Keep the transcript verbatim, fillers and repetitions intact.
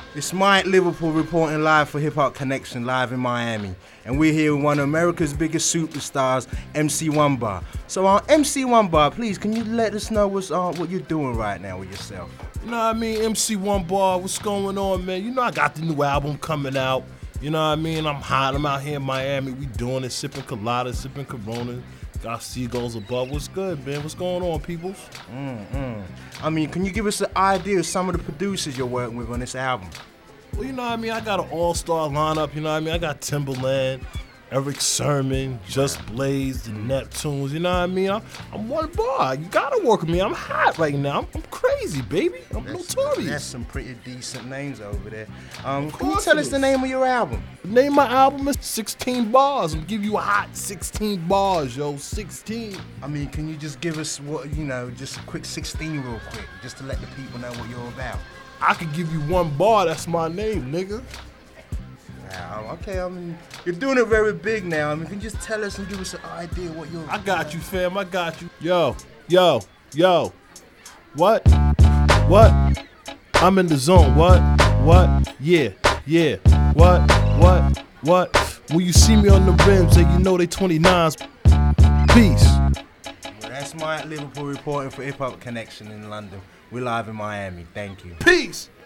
It's Mike Liverpool reporting live for Hip Hop Connection, live in Miami. And we're here with one of America's biggest superstars, M C One Bar. So, uh, M C One Bar, please, can you let us know what's, uh, what you're doing right now with yourself? You know what I mean? M C One Bar, what's going on, man? You know I got the new album coming out. You know what I mean? I'm hot. I'm out here in Miami. We doing it, sipping coladas, sipping Corona. Got seagulls above. What's good, man? What's going on, peoples? Mm-mm. I mean, can you give us an idea of some of the producers you're working with on this album? Well, you know what I mean? I got an all-star lineup, you know what I mean? I got Timbaland, Eric Sermon, Just Blaze, the Neptunes, you know what I mean? I, I'm One Bar. You gotta work with me. I'm hot right now. I'm, I'm crazy, baby. I'm That's, notorious. That's some pretty decent names over there. Um, can you tell us the name of your album? The name of my album is sixteen Bars. I'm giving you a hot sixteen bars, yo. sixteen. I mean, can you just give us what, you know, just a quick sixteen real quick, just to let the people know what you're about? I could give you one bar. That's my name, nigga. Wow, okay, I mean, you're doing it very big now. I mean, can you just tell us and give us an idea what you're... I got you, fam. I got you. Yo, yo, yo. What? What? I'm in the zone. What? What? Yeah, yeah. What? What? What? When you see me on the rims, and you know they twenty-nines. Peace. Well, that's Mike Liverpool reporting for Hip Hop Connection in London. We're live in Miami. Thank you. Peace.